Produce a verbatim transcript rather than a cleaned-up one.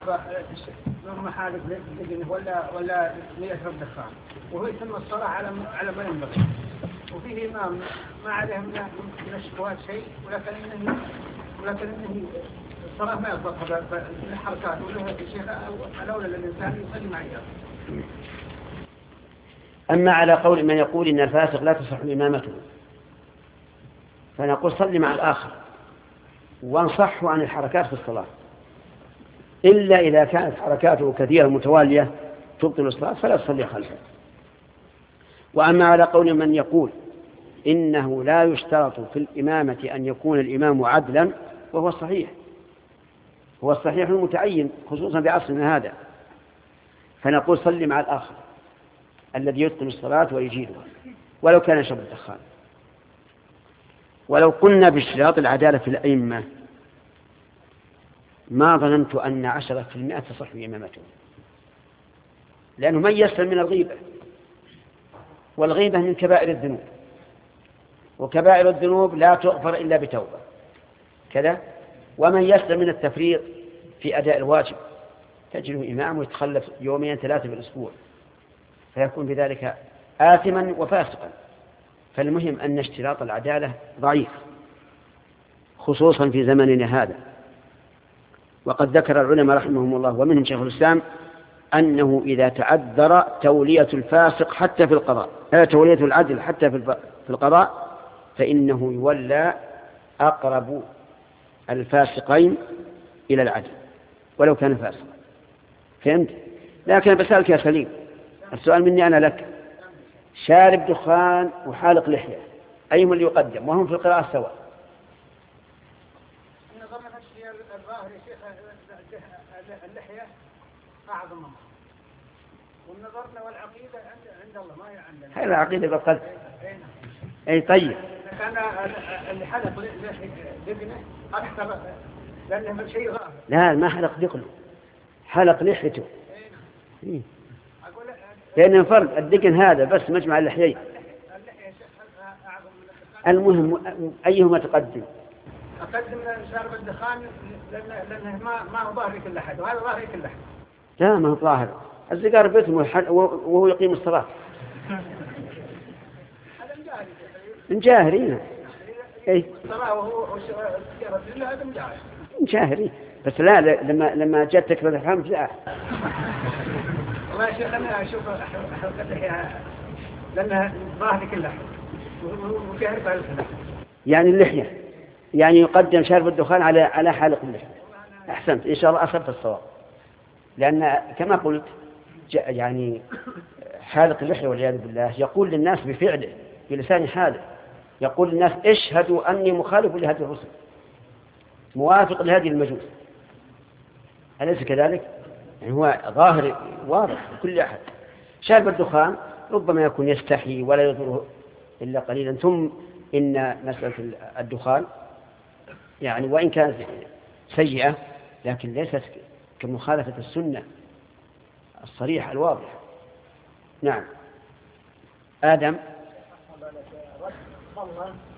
ثم حالف لجنه ولا ولا يشرب دخان وهو يتم الصلاة على على ما ينبغي، وفيه إمام ما عليه من من الشبهات شيء، ولكن إنه ولكن إنه الصلاة ما يطلقها بالحركات، وله الشيخ الأولى للإنسان يصلي معي. أما على قول من يقول إن الفاسق لا تصح إمامته، فنقول صلي مع الآخر وانصحه عن الحركات في الصلاة، إلا إذا كانت حركاته كثيرة متوالية تبطل الصلاة فلا تصلي خلفه. وأما على قول من يقول إنه لا يشترط في الإمامة أن يكون الإمام عدلا، وهو الصحيح، هو الصحيح المتعين خصوصا بعصرنا هذا، فنقول صلي مع الآخر الذي يتقن الصلاة ويجيدها ولو كان يشرب الدخان. ولو قلنا باشتراط العدالة في الأئمة ما ظننت أن عشرة في المئة تصح إمامته، لأنه من يسلم من الغيبة، والغيبة من كبائر الذنوب، وكبائر الذنوب لا تغفر إلا بتوبة كذا. ومن يسلم من التفريط في أداء الواجب تجده إمام ويتخلف يومين ثلاثة بالأسبوع، فيكون بذلك آثما وفاسقا. فالمهم أن اشتراط العدالة ضعيف خصوصا في زمننا هذا. وقد ذكر العلماء رحمهم الله ومنهم شيخ الإسلام أنه إذا تعذر تولية الفاسق حتى في القضاء، تولية العدل حتى في القضاء، فإنه يولى أقرب الفاسقين إلى العدل ولو كان فاسقا. فهمت؟ لكن بسألك يا سليم، السؤال مني أنا لك، شارب دخان وحالق لحية أيهم اللي يقدم وهم في القراءة سواء؟ اللحية أعظم أمر، والنظرنا والعقيدة عند الله ما هي عندنا. هاي العقيدة بالقلب. أي طيب. كان اللي حلق لحية أكثر لأنه شيء ظاهر. لا ما حلق دقنه، حلق لحيته. لأن فرق الدقن هذا بس مجمع اللحيين. المهم أيهما تقدم؟ أقدم شارب الدخان لأنه, لأنه ما ما هو ظاهر كل أحد، وهذا ظاهر كل أحد. لا ما هو ظاهر، السيجار باسمه وهو يقيم الصلاة. هذا مجاهري. مجاهرين. إيه. الصلاة وهو السيجارة كلها هذا مجاهري. مجاهرين بس لا لما لما جت تكبر الحمد لا. والله يا شيخ أنا أشوف حلقة اللحية لأنها ظاهر كل أحد ومجاهر بالكل. يعني اللحية يعني يقدم شارب الدخان على على حالق اللحية. أحسنت إن شاء الله أصبت الصواب، لأن كما قلت يعني حالق اللحية والعياذ بالله يقول للناس بفعله بلسان حاله، يقول للناس اشهدوا أني مخالف لهذه الرسل موافق لهذه المجوس، أليس كذلك؟ يعني هو ظاهر واضح لكل أحد. شارب الدخان ربما يكون يستحي ولا يضره إلا قليلا. ثم إن مسألة الدخان يعني وإن كانت سيئة لكن ليست كمخالفة السنة الصريحة الواضحة. نعم. آدم.